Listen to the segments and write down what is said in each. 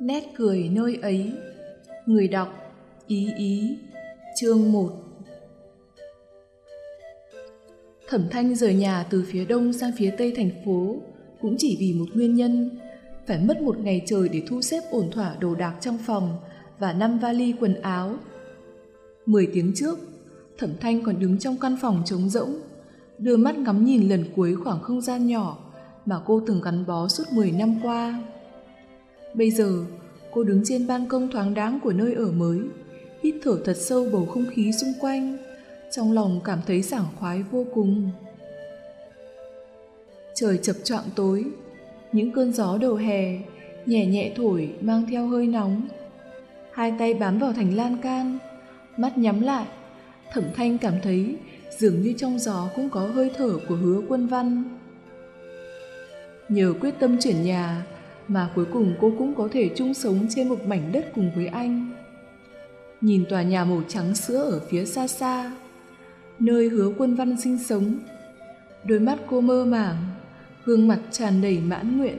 Nét cười nơi ấy. Người đọc Ý Ý. Chương 1. Thẩm Thanh rời nhà từ phía đông sang phía tây thành phố cũng chỉ vì một nguyên nhân, phải mất một ngày trời để thu xếp ổn thỏa đồ đạc trong phòng và 5 vali quần áo. 10 tiếng trước, Thẩm Thanh còn đứng trong căn phòng trống rỗng, đưa mắt ngắm nhìn lần cuối khoảng không gian nhỏ mà cô từng gắn bó suốt 10 năm qua. Bây giờ, cô đứng trên ban công thoáng đãng của nơi ở mới, hít thở thật sâu bầu không khí xung quanh, trong lòng cảm thấy sảng khoái vô cùng. Trời chập choạng tối, những cơn gió đầu hè nhẹ nhẹ thổi mang theo hơi nóng. Hai tay bám vào thành lan can, mắt nhắm lại, Thẩm Thanh cảm thấy dường như trong gió cũng có hơi thở của Hứa Quân Văn. Nhờ quyết tâm chuyển nhà mà cuối cùng cô cũng có thể chung sống trên một mảnh đất cùng với anh. Nhìn tòa nhà màu trắng sữa ở phía xa xa, nơi Hứa Quân Văn sinh sống, đôi mắt cô mơ màng, gương mặt tràn đầy mãn nguyện.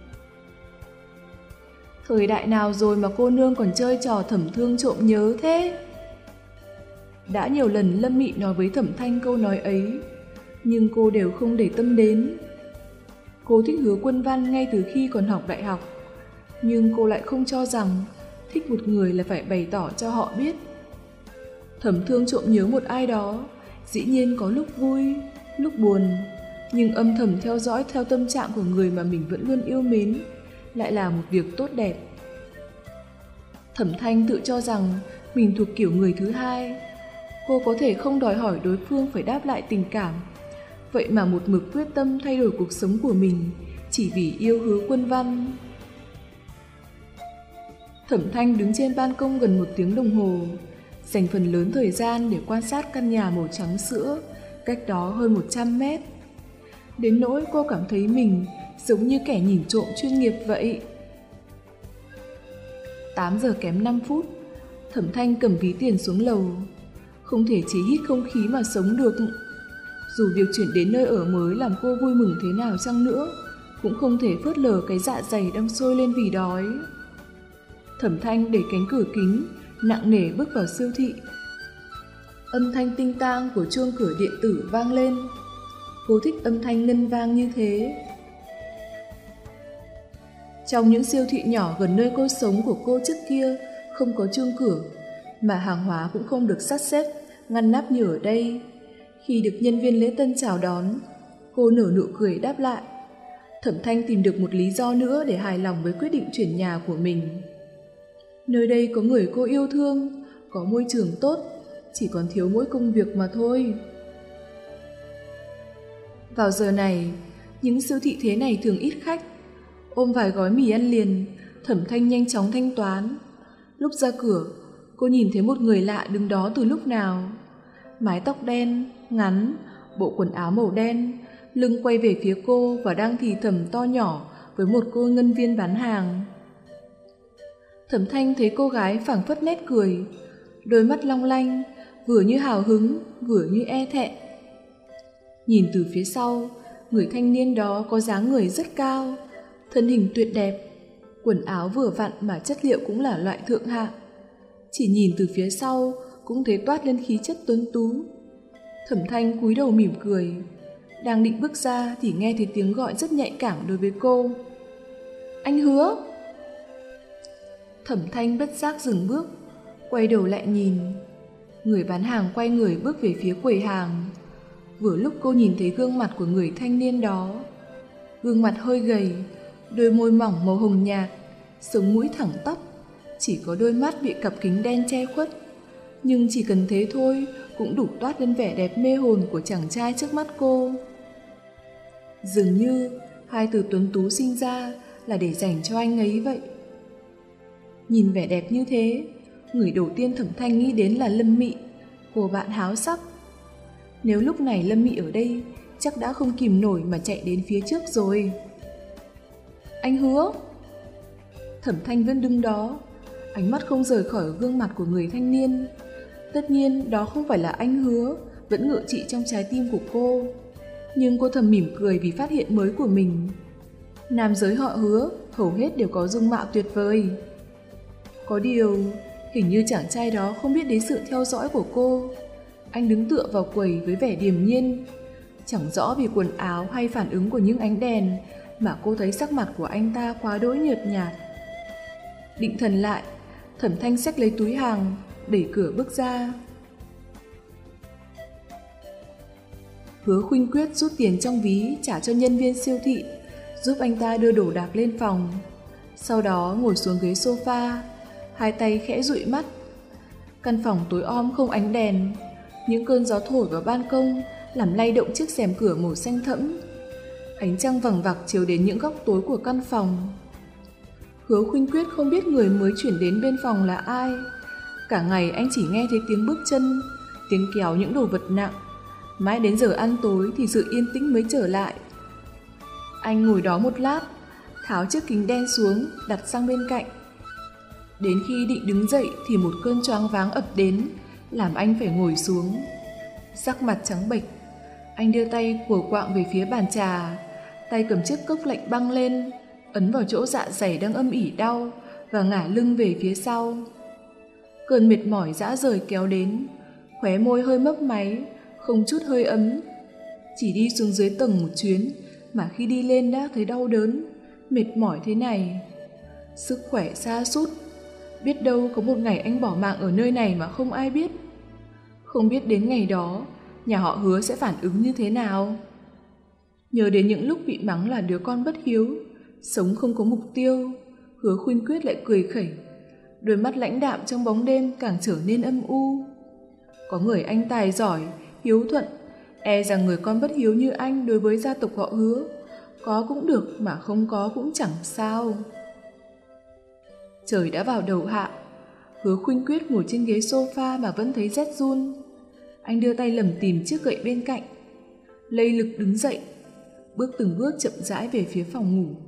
Thời đại nào rồi mà cô nương còn chơi trò thẩm thương trộm nhớ thế? Đã nhiều lần Lâm Mị nói với Thẩm Thanh câu nói ấy, nhưng cô đều không để tâm đến. Cô thích Hứa Quân Văn ngay từ khi còn học đại học, nhưng cô lại không cho rằng thích một người là phải bày tỏ cho họ biết. Thẩm thương trộm nhớ một ai đó, dĩ nhiên có lúc vui, lúc buồn, nhưng âm thầm theo dõi theo tâm trạng của người mà mình vẫn luôn yêu mến lại là một việc tốt đẹp. Thẩm Thanh tự cho rằng mình thuộc kiểu người thứ hai. Cô có thể không đòi hỏi đối phương phải đáp lại tình cảm, vậy mà một mực quyết tâm thay đổi cuộc sống của mình chỉ vì yêu Hứa Quân Văn. Thẩm Thanh đứng trên ban công gần 1 tiếng đồng hồ, dành phần lớn thời gian để quan sát căn nhà màu trắng sữa cách đó hơn 100 mét. Đến nỗi cô cảm thấy mình giống như kẻ nhìn trộm chuyên nghiệp vậy. 8 giờ kém 5 phút, Thẩm Thanh cầm ví tiền xuống lầu. Không thể chỉ hít không khí mà sống được. Dù việc chuyển đến nơi ở mới làm cô vui mừng thế nào chăng nữa, cũng không thể phớt lờ cái dạ dày đang sôi lên vì đói. Thẩm Thanh đẩy cánh cửa kính, nặng nề bước vào siêu thị. Âm thanh tinh tang của chuông cửa điện tử vang lên. Cô thích âm thanh ngân vang như thế. Trong những siêu thị nhỏ gần nơi cô sống của cô trước kia không có chuông cửa, mà hàng hóa cũng không được sắp xếp ngăn nắp như ở đây. Khi được nhân viên lễ tân chào đón, cô nở nụ cười đáp lại. Thẩm Thanh tìm được một lý do nữa để hài lòng với quyết định chuyển nhà của mình. Nơi đây có người cô yêu thương, có môi trường tốt, chỉ còn thiếu mỗi công việc mà thôi. Vào giờ này, những siêu thị thế này thường ít khách. Ôm vài gói mì ăn liền, Thẩm Thanh nhanh chóng thanh toán. Lúc ra cửa, cô nhìn thấy một người lạ đứng đó từ lúc nào. Mái tóc đen, ngắn, bộ quần áo màu đen, lưng quay về phía cô và đang thì thầm to nhỏ với một cô nhân viên bán hàng. Thẩm Thanh thấy cô gái phảng phất nét cười, đôi mắt long lanh, vừa như hào hứng, vừa như e thẹn. Nhìn từ phía sau, người thanh niên đó có dáng người rất cao, thân hình tuyệt đẹp, quần áo vừa vặn mà chất liệu cũng là loại thượng hạng. Chỉ nhìn từ phía sau cũng thấy toát lên khí chất tuấn tú. Thẩm Thanh cúi đầu mỉm cười, đang định bước ra thì nghe thấy tiếng gọi rất nhạy cảm đối với cô. Anh Hứa! Thẩm Thanh bất giác dừng bước, quay đầu lại nhìn. Người bán hàng quay người bước về phía quầy hàng. Vừa lúc cô nhìn thấy gương mặt của người thanh niên đó. Gương mặt hơi gầy, đôi môi mỏng màu hồng nhạt, sống mũi thẳng tắp, chỉ có đôi mắt bị cặp kính đen che khuất. Nhưng chỉ cần thế thôi cũng đủ toát lên vẻ đẹp mê hồn của chàng trai trước mắt cô. Dường như hai từ tuấn tú sinh ra là để dành cho anh ấy vậy. Nhìn vẻ đẹp như thế, người đầu tiên Thẩm Thanh nghĩ đến là Lâm Mị, cô bạn háo sắc. Nếu lúc này Lâm Mị ở đây, chắc đã không kìm nổi mà chạy đến phía trước rồi. Anh Hứa! Thẩm Thanh vẫn đứng đó, ánh mắt không rời khỏi gương mặt của người thanh niên. Tất nhiên đó không phải là anh Hứa, vẫn ngự trị trong trái tim của cô. Nhưng cô thầm mỉm cười vì phát hiện mới của mình. Nam giới họ Hứa hầu hết đều có dung mạo tuyệt vời. Có điều, hình như chàng trai đó không biết đến sự theo dõi của cô. Anh đứng tựa vào quầy với vẻ điềm nhiên. Chẳng rõ vì quần áo hay phản ứng của những ánh đèn mà cô thấy sắc mặt của anh ta quá đỗi nhợt nhạt. Định thần lại, Thẩm Thanh xách lấy túi hàng, đẩy cửa bước ra. Hứa Khuynh Quyết rút tiền trong ví trả cho nhân viên siêu thị, giúp anh ta đưa đồ đạc lên phòng. Sau đó ngồi xuống ghế sofa, hai tay khẽ dụi mắt. Căn phòng tối om không ánh đèn, những cơn gió thổi vào ban công làm lay động chiếc rèm cửa màu xanh thẫm. Ánh trăng vằng vặc chiếu đến những góc tối của căn phòng. Hứa Khuynh Quyết không biết người mới chuyển đến bên phòng là ai. Cả ngày anh chỉ nghe thấy tiếng bước chân, tiếng kéo những đồ vật nặng. Mãi đến giờ ăn tối thì sự yên tĩnh mới trở lại. Anh ngồi đó một lát, tháo chiếc kính đen xuống, đặt sang bên cạnh. Đến khi định đứng dậy thì một cơn choáng váng ập đến, làm anh phải ngồi xuống. Sắc mặt trắng bệch, anh đưa tay của quạng về phía bàn trà, tay cầm chiếc cốc lạnh băng lên, ấn vào chỗ dạ dày đang âm ỉ đau và ngả lưng về phía sau. Cơn mệt mỏi rã rời kéo đến, khóe môi hơi mấp máy, không chút hơi ấm. Chỉ đi xuống dưới tầng một chuyến mà khi đi lên đã thấy đau đớn, mệt mỏi thế này. Sức khỏe sa sút, biết đâu có một ngày anh bỏ mạng ở nơi này mà không ai biết. Không biết đến ngày đó, nhà họ Hứa sẽ phản ứng như thế nào. Nhớ đến những lúc bị mắng là đứa con bất hiếu, sống không có mục tiêu, Hứa Khuynh Quyết lại cười khẩy. Đôi mắt lãnh đạm trong bóng đêm càng trở nên âm u. Có người anh tài giỏi, hiếu thuận, e rằng người con bất hiếu như anh đối với gia tộc họ Hứa, có cũng được mà không có cũng chẳng sao. Trời đã vào đầu hạ, Hứa Khuynh Quyết ngồi trên ghế sofa mà vẫn thấy rét run. Anh đưa tay lầm tìm chiếc gậy bên cạnh, lây lực đứng dậy, bước từng bước chậm rãi về phía phòng ngủ.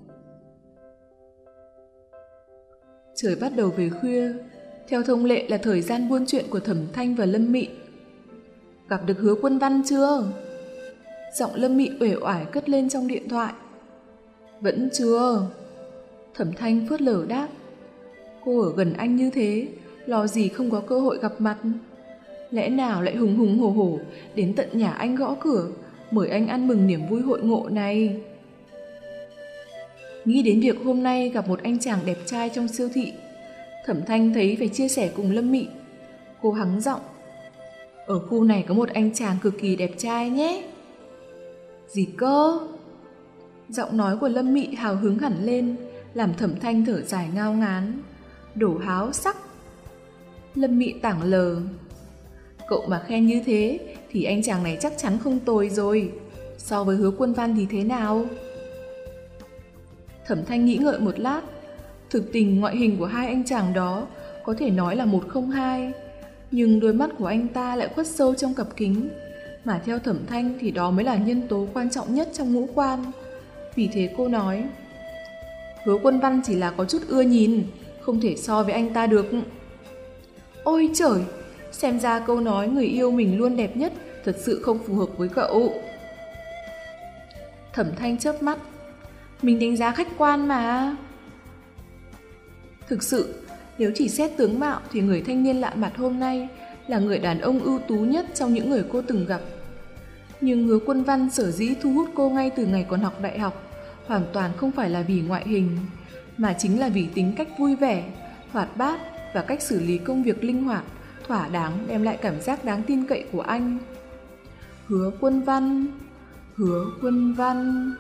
Trời bắt đầu về khuya, theo thông lệ là thời gian buôn chuyện của Thẩm Thanh và Lâm Mị. Gặp được Hứa Quân Văn chưa? Giọng Lâm Mị uể oải cất lên trong điện thoại. Vẫn chưa. Thẩm Thanh phớt lờ đáp. Cô ở gần anh như thế, lo gì không có cơ hội gặp mặt. Lẽ nào lại hùng hùng hổ hổ đến tận nhà anh gõ cửa, mời anh ăn mừng niềm vui hội ngộ này. Nghĩ đến việc hôm nay gặp một anh chàng đẹp trai trong siêu thị, Thẩm Thanh thấy phải chia sẻ cùng Lâm Mị. Cô hắng giọng. Ở khu này có một anh chàng cực kỳ đẹp trai nhé. Gì cơ? Giọng nói của Lâm Mị hào hứng hẳn lên, làm Thẩm Thanh thở dài ngao ngán. Đồ háo sắc. Lâm Mị tảng lờ. Cậu mà khen như thế thì anh chàng này chắc chắn không tồi rồi. So với Hứa Quân Văn thì thế nào? Thẩm Thanh nghĩ ngợi một lát. Thực tình ngoại hình của hai anh chàng đó có thể nói là 102, nhưng đôi mắt của anh ta lại khuất sâu trong cặp kính, mà theo Thẩm Thanh thì đó mới là nhân tố quan trọng nhất trong ngũ quan. Vì thế cô nói, Hứa Quân Văn chỉ là có chút ưa nhìn, không thể so với anh ta được. Ôi trời, xem ra câu nói người yêu mình luôn đẹp nhất thật sự không phù hợp với cậu. Thẩm Thanh chớp mắt. Mình đánh giá khách quan mà. Thực sự, nếu chỉ xét tướng mạo thì người thanh niên lạ mặt hôm nay là người đàn ông ưu tú nhất trong những người cô từng gặp. Nhưng Hứa Quân Văn sở dĩ thu hút cô ngay từ ngày còn học đại học hoàn toàn không phải là vì ngoại hình, mà chính là vì tính cách vui vẻ, hoạt bát và cách xử lý công việc linh hoạt, thỏa đáng đem lại cảm giác đáng tin cậy của anh. Hứa Quân Văn, Hứa Quân Văn.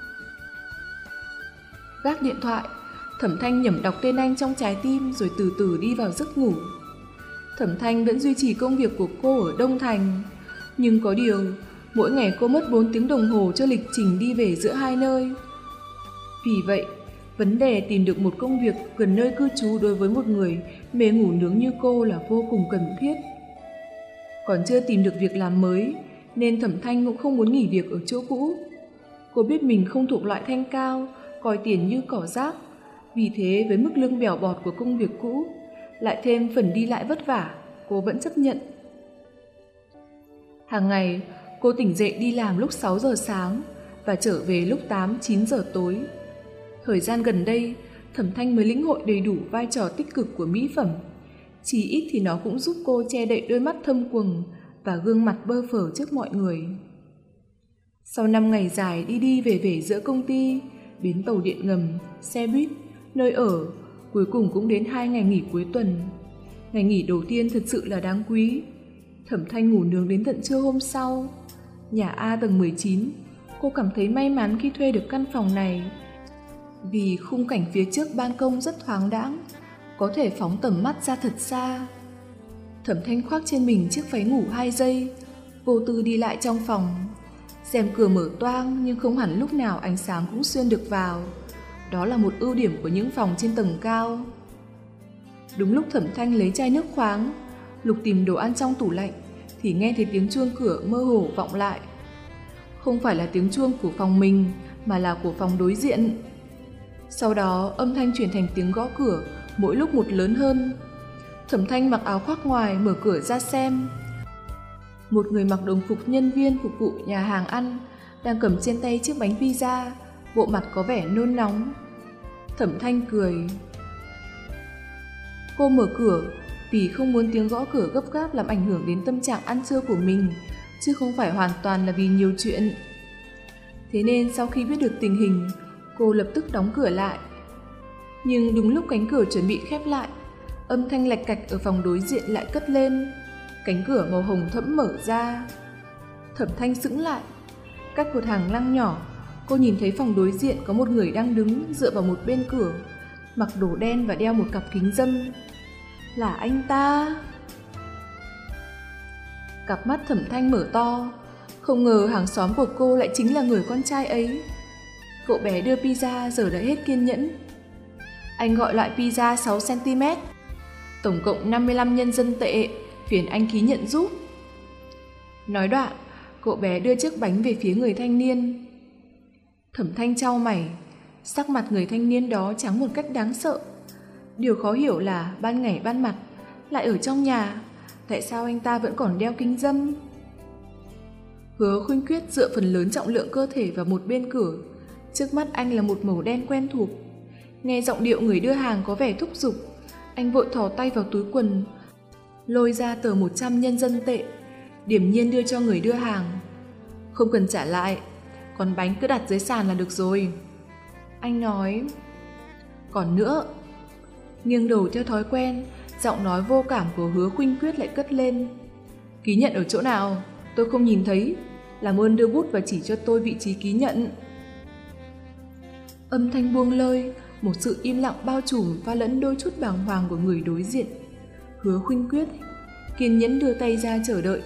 Gác điện thoại, Thẩm Thanh nhẩm đọc tên anh trong trái tim rồi từ từ đi vào giấc ngủ. Thẩm Thanh vẫn duy trì công việc của cô ở Đông Thành, nhưng có điều, mỗi ngày cô mất 4 tiếng đồng hồ cho lịch trình đi về giữa hai nơi. Vì vậy, vấn đề tìm được một công việc gần nơi cư trú đối với một người mê ngủ nướng như cô là vô cùng cần thiết. Còn chưa tìm được việc làm mới, nên Thẩm Thanh cũng không muốn nghỉ việc ở chỗ cũ. Cô biết mình không thuộc loại thanh cao, coi tiền như cỏ rác. Vì thế với mức lương bèo bọt của công việc cũ, lại thêm phần đi lại vất vả, cô vẫn chấp nhận. Hàng ngày, cô tỉnh dậy đi làm lúc 6 giờ sáng và trở về lúc 8-9 giờ tối. Thời gian gần đây, Thẩm Thanh mới lĩnh hội đầy đủ vai trò tích cực của mỹ phẩm. Chỉ ít thì nó cũng giúp cô che đậy đôi mắt thâm quầng và gương mặt bơ phờ trước mọi người. Sau 5 ngày dài đi đi về về giữa công ty, bến tàu điện ngầm, xe buýt, nơi ở, cuối cùng cũng đến 2 ngày nghỉ cuối tuần. Ngày nghỉ đầu tiên thật sự là đáng quý. Thẩm Thanh ngủ nướng đến tận trưa hôm sau. Nhà A tầng 19, cô cảm thấy may mắn khi thuê được căn phòng này. Vì khung cảnh phía trước ban công rất thoáng đãng, có thể phóng tầm mắt ra thật xa. Thẩm Thanh khoác trên mình chiếc váy ngủ 2 giây, vô tư đi lại trong phòng. Rèm cửa mở toang nhưng không hẳn lúc nào ánh sáng cũng xuyên được vào. Đó là một ưu điểm của những phòng trên tầng cao. Đúng lúc Thẩm Thanh lấy chai nước khoáng, lục tìm đồ ăn trong tủ lạnh, thì nghe thấy tiếng chuông cửa mơ hồ vọng lại. Không phải là tiếng chuông của phòng mình, mà là của phòng đối diện. Sau đó âm thanh chuyển thành tiếng gõ cửa, mỗi lúc một lớn hơn. Thẩm Thanh mặc áo khoác ngoài mở cửa ra xem. Một người mặc đồng phục nhân viên phục vụ nhà hàng ăn đang cầm trên tay chiếc bánh pizza, bộ mặt có vẻ nôn nóng. Thẩm Thanh cười. Cô mở cửa vì không muốn tiếng gõ cửa gấp gáp làm ảnh hưởng đến tâm trạng ăn trưa của mình, chứ không phải hoàn toàn là vì nhiều chuyện. Thế nên sau khi biết được tình hình, cô lập tức đóng cửa lại. Nhưng đúng lúc cánh cửa chuẩn bị khép lại, âm thanh lạch cạch ở phòng đối diện lại cất lên. Cánh cửa màu hồng thẫm mở ra. Thẩm Thanh sững lại. Cách một hàng lăng nhỏ, cô nhìn thấy phòng đối diện có một người đang đứng dựa vào một bên cửa, mặc đồ đen và đeo một cặp kính râm. Là anh ta. Cặp mắt Thẩm Thanh mở to. Không ngờ hàng xóm của cô lại chính là người con trai ấy. Cậu bé đưa pizza giờ đã hết kiên nhẫn. Anh gọi loại pizza 6cm, tổng cộng 55 nhân dân tệ, phiền anh ký nhận giúp. Nói đoạn, cậu bé đưa chiếc bánh về phía người thanh niên. Thẩm Thanh chau mày, sắc mặt người thanh niên đó trắng một cách đáng sợ. Điều khó hiểu là ban ngày ban mặt, lại ở trong nhà, tại sao anh ta vẫn còn đeo kính râm? Hứa Khuynh Quyết dựa phần lớn trọng lượng cơ thể vào một bên cửa. Trước mắt anh là một màu đen quen thuộc. Nghe giọng điệu người đưa hàng có vẻ thúc giục, anh vội thò tay vào túi quần, lôi ra tờ 100 nhân dân tệ, điềm nhiên đưa cho người đưa hàng. Không cần trả lại, còn bánh cứ đặt dưới sàn là được rồi. Anh nói. Còn nữa. Nghiêng đầu theo thói quen, giọng nói vô cảm của Hứa Khuynh Quyết lại cất lên. Ký nhận ở chỗ nào? Tôi không nhìn thấy. Làm ơn đưa bút và chỉ cho tôi vị trí ký nhận. Âm thanh buông lơi, một sự im lặng bao trùm pha lẫn đôi chút bàng hoàng của người đối diện. Hứa Khuynh Quyết kiên nhẫn đưa tay ra chờ đợi.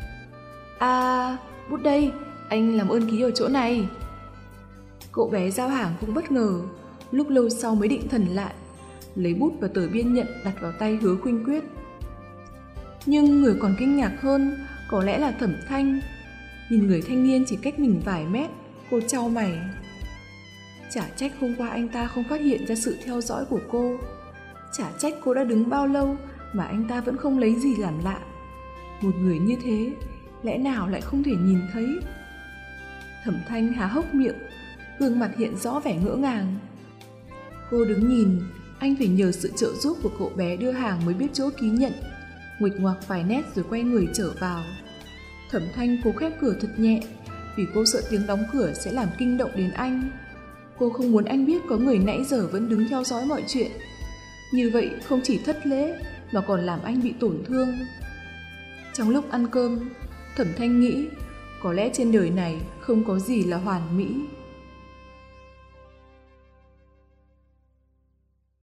Bút đây, anh làm ơn ký ở chỗ này. Cậu bé giao hàng cũng bất ngờ, lúc lâu sau mới định thần lại, lấy bút và tờ biên nhận đặt vào tay Hứa Khuynh Quyết. Nhưng người còn kinh ngạc hơn có lẽ là Thẩm Thanh. Nhìn người thanh niên chỉ cách mình vài mét, cô chau mày. Chả trách hôm qua anh ta không phát hiện ra sự theo dõi của cô. Chả trách cô đã đứng bao lâu mà anh ta vẫn không lấy gì làm lạ. Một người như thế, lẽ nào lại không thể nhìn thấy? Thẩm Thanh há hốc miệng, gương mặt hiện rõ vẻ ngỡ ngàng. Cô đứng nhìn, anh phải nhờ sự trợ giúp của cậu bé đưa hàng mới biết chỗ ký nhận. Nguệch ngoạc vài nét rồi quay người trở vào. Thẩm Thanh cố khép cửa thật nhẹ, vì cô sợ tiếng đóng cửa sẽ làm kinh động đến anh. Cô không muốn anh biết có người nãy giờ vẫn đứng theo dõi mọi chuyện. Như vậy không chỉ thất lễ mà còn làm anh bị tổn thương. Trong lúc ăn cơm, Thẩm Thanh nghĩ có lẽ trên đời này không có gì là hoàn mỹ.